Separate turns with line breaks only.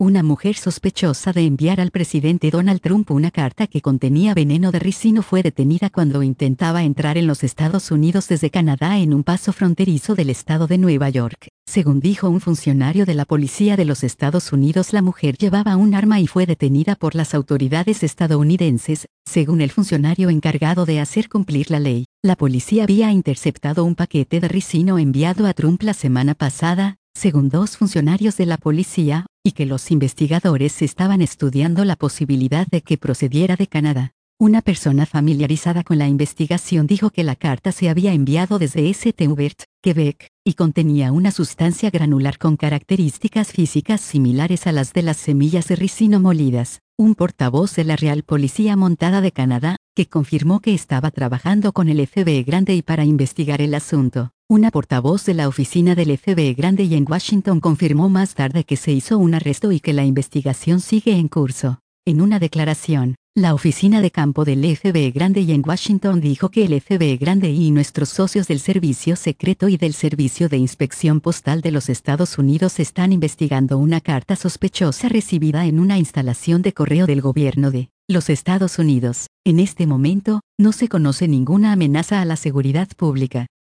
Una mujer sospechosa de enviar al presidente Donald Trump una carta que contenía veneno de ricino fue detenida cuando intentaba entrar en los Estados Unidos desde Canadá en un paso fronterizo del estado de Nueva York. Según dijo un funcionario de la policía de los Estados Unidos, la mujer llevaba un arma y fue detenida por las autoridades estadounidenses, según el funcionario encargado de hacer cumplir la ley. La policía había interceptado un paquete de ricino enviado a Trump la semana pasada, según dos funcionarios de la policía, y que los investigadores estaban estudiando la posibilidad de que procediera de Canadá. Una persona familiarizada con la investigación dijo que la carta se había enviado desde St. Hubert, Quebec, y contenía una sustancia granular con características físicas similares a las de las semillas de ricino molidas. Un portavoz de la Real Policía Montada de Canadá, que confirmó que estaba trabajando con el FBI Grande y para investigar el asunto. Una portavoz de la oficina del FBI Grande y en Washington confirmó más tarde que se hizo un arresto y que la investigación sigue en curso. En una declaración, la oficina de campo del FBI Grande y en Washington dijo que el FBI Grande y nuestros socios del Servicio Secreto y del Servicio de Inspección Postal de los Estados Unidos están investigando una carta sospechosa recibida en una instalación de correo del gobierno de los Estados Unidos. En este momento, no se conoce ninguna amenaza a la seguridad pública.